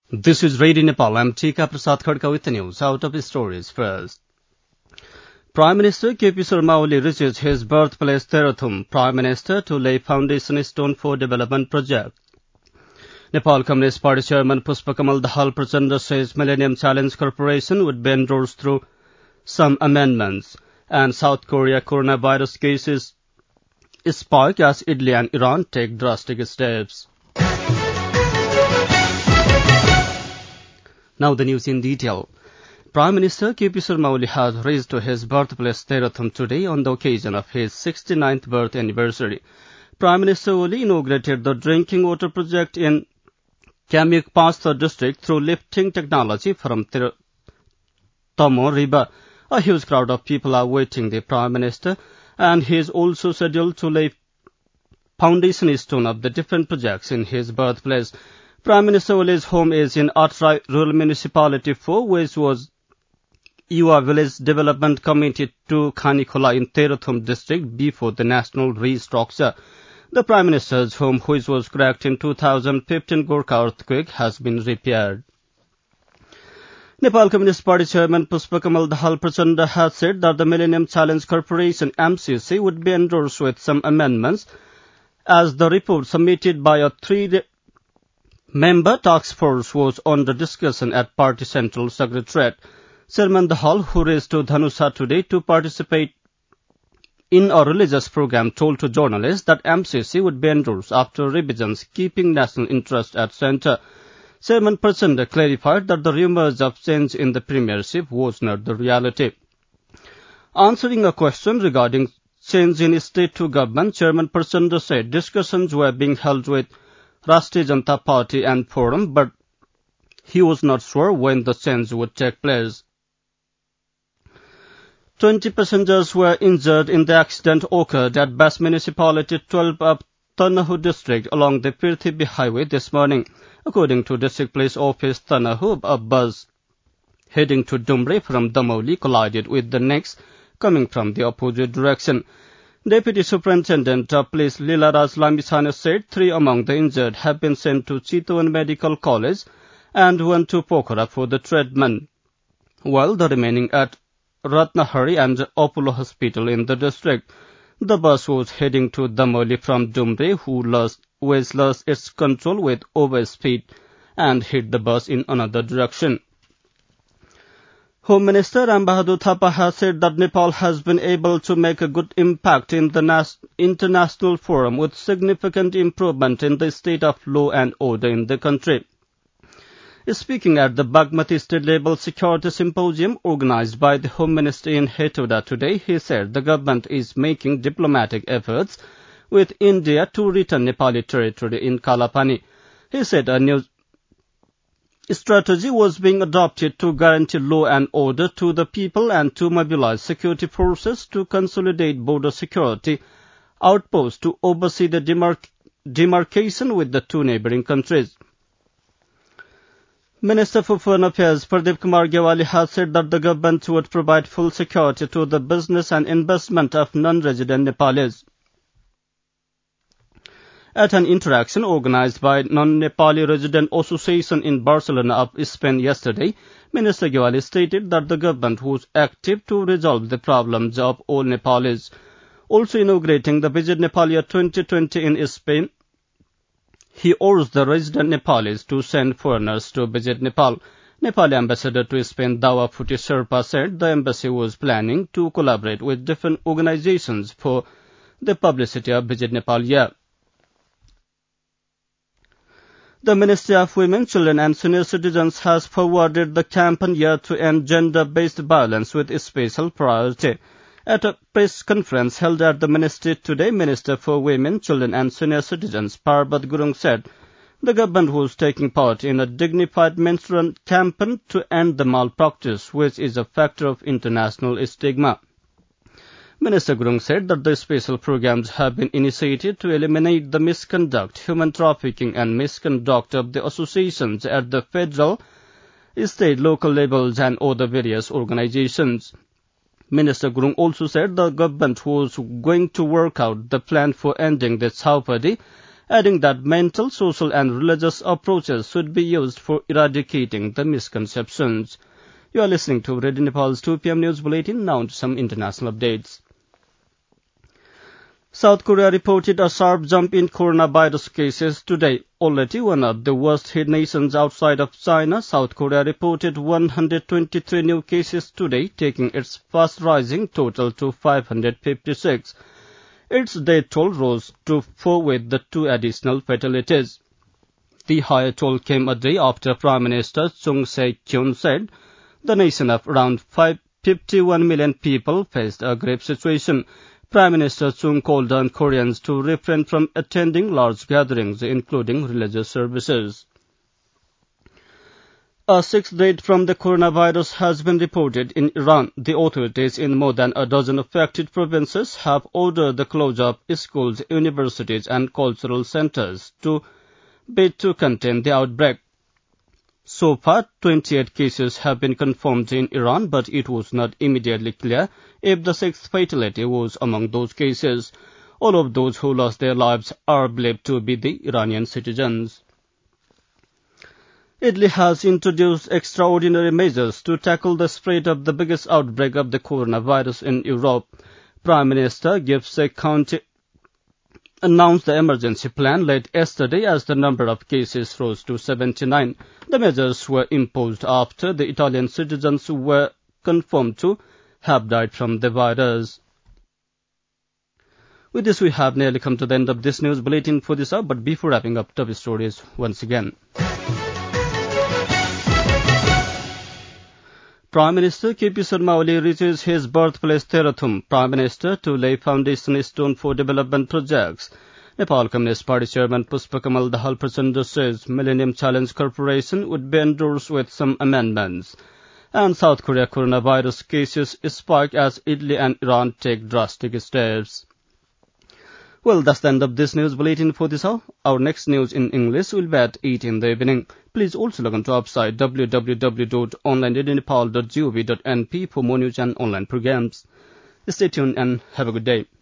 This is Radio Nepal. I'm Tika Prasad Khadka with the news. Out of the stories first. Prime Minister KP Sharma Oli reaches his birthplace Terathum. Prime Minister to lay foundation stone for development project. Nepal Communist Party Chairman Pushpakamal Dahal Prachanda says Millennium Challenge Corporation would be endorsed through some amendments. And South Korea coronavirus cases spike as Italy and Iran take drastic steps. Now the news in detail. Prime Minister KP Sharma Oli has reached to his birthplace Terathum today on the occasion of his 69th birth anniversary. Prime Minister Oli inaugurated the drinking water project in Kamyuk Pastha district through lifting technology from Tamo River. A huge crowd of people are waiting the Prime Minister, and he is also scheduled to lay foundation stone of the different projects in his birthplace. Prime Minister Oli's home is in Atrai Rural Municipality 4, which was Yuva Village Development Committee to Khanikhola in Terathum district before the national restructure. The Prime Minister's home, which was cracked in 2015 Gorkha earthquake, has been repaired. Nepal Communist Party Chairman Pushpakamal Dahal Prachanda has said that the Millennium Challenge Corporation MCC would be endorsed with some amendments, as the report submitted by a three-member task force was under discussion at Party Central Secretariat. Chairman Dahal, who raced to Dhanusa today to participate in a religious program, told to journalists that MCC would be endorsed after revisions keeping national interest at centre. Chairman Prachanda clarified that the rumours of change in the premiership was not the reality. Answering a question regarding change in state to government, Chairman Prachanda said discussions were being held with Rashtriya Janata Party and Forum, but he was not sure when the change would take place. 20 passengers were injured in the accident occurred at Bas Municipality 12 of Tanahu district along the Pirthibi highway this morning. According to District Police Office Tanahu, a bus heading to Dumbre from Damoli collided with the next coming from the opposite direction. Deputy Superintendent of Police Lilaraj Lambisane said 3 among the injured have been sent to Chitwan Medical College and 1 to Pokhara for the treatment, while the remaining at Ratnahari and Apollo Hospital in the district. The bus was heading to Damoli from Dumbre, which lost its control with overspeed and hit the bus in another direction. Home Minister Ram Bahadur Thapa has said that Nepal has been able to make a good impact in the international forum with significant improvement in the state of law and order in the country. Speaking at the Bagmati State Level Security Symposium organized by the Home Ministry in Hetauda today, he said the government is making diplomatic efforts with India to return Nepali territory in Kalapani. He said a new strategy was being adopted to guarantee law and order to the people and to mobilize security forces to consolidate border security outposts to oversee the demarcation with the 2 neighboring countries. Minister for Foreign Affairs Pradeep Kumar Gyawali has said that the government would provide full security to the business and investment of non-resident Nepalis. At an interaction organized by Non-Nepali Resident Association in Barcelona of Spain yesterday, Minister Gyawali stated that the government was active to resolve the problems of all Nepalis. Also inaugurating the Visit Nepalia 2020 in Spain, he urged the resident Nepalis to send foreigners to visit Nepal. Nepali ambassador to Spain, Dawa Phuti Sherpa, said the embassy was planning to collaborate with different organizations for the publicity of Visit Nepal year. The Ministry of Women, Children and Senior Citizens has forwarded the campaign year to end gender-based violence with a special priority. At a press conference held at the ministry today, Minister for Women, Children and Senior Citizens, Parbat Gurung, said the government was taking part in a dignified menstrual campaign to end the malpractice, which is a factor of international stigma. Minister Gurung said that the special programs have been initiated to eliminate the misconduct, human trafficking and misconduct of the associations at the federal, state, local levels and other various organizations. Minister Gurung also said the government was going to work out the plan for ending the Chhaupadi adding that mental, social and religious approaches should be used for eradicating the misconceptions. You are listening to Radio Nepal's 2 p.m. news bulletin. Now to some international updates. South Korea reported a sharp jump in coronavirus cases today. Already one of the worst-hit nations outside of China, South Korea reported 123 new cases today, taking its fast-rising total to 556. Its death toll rose to 4 with the 2 additional fatalities. The higher toll came a day after Prime Minister Chung Se-kyun said the nation of around 51 million people faced a grave situation. Prime Minister Chung called on Koreans to refrain from attending large gatherings, including religious services. A sixth death from the coronavirus has been reported in Iran. The authorities in more than a dozen affected provinces have ordered the closure of schools, universities and cultural centers to contain the outbreak. So far, 28 cases have been confirmed in Iran, but it was not immediately clear if the sixth fatality was among those cases. All of those who lost their lives are believed to be the Iranian citizens. Italy has introduced extraordinary measures to tackle the spread of the biggest outbreak of the coronavirus in Europe. Prime Minister Giuseppe Conte announced the emergency plan late yesterday as the number of cases rose to 79. The measures were imposed after the Italian citizens were confirmed to have died from the virus. With this, we have nearly come to the end of this news bulletin for this hour, but before wrapping up, top stories once again. Prime Minister KP Sharma Oli reaches his birthplace Terathum. Prime Minister to lay foundation stone for development projects. Nepal Communist Party Chairman Pushpakamal Dahal Prachanda says Millennium Challenge Corporation would be endorsed with some amendments. And South Korea coronavirus cases spike as Italy and Iran take drastic steps. Well, that's the end of this news bulletin for this hour. Our next news in English will be at 8 in the evening. Please also log on to our website www.onlineradionnepal.gov.np for more news and online programs. Stay tuned and have a good day.